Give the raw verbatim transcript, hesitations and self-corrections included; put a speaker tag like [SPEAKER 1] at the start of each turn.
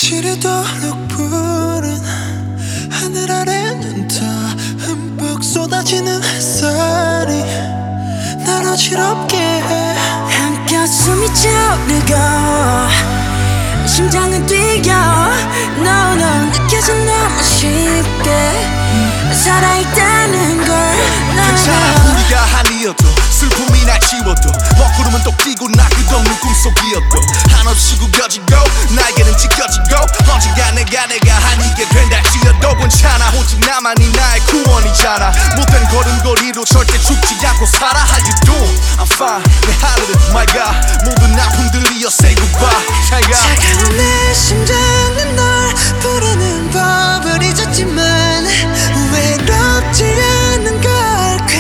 [SPEAKER 1] 지르도록 푸른 하늘 아래는 더 흠뻑 쏟아지는 햇살이 날 어지럽게 해.
[SPEAKER 2] 한가슴이 차오르고 심장은 뛰어. No no 느껴져 너무 쉽게 살아있다는 걸.
[SPEAKER 3] 괜찮아 우리가 한이어도 슬픔이 날 지워도 먹구름은 또 끼고 나 끝없는 꿈속이었도 한없이 구겨지고 나에게는 찢겨지고 언젠가 내가 내가 한이게 된다 지어도 괜찮아 오직 나만이 나의 구원이잖아 못된 걸음걸이로 절대 죽지 않고 살아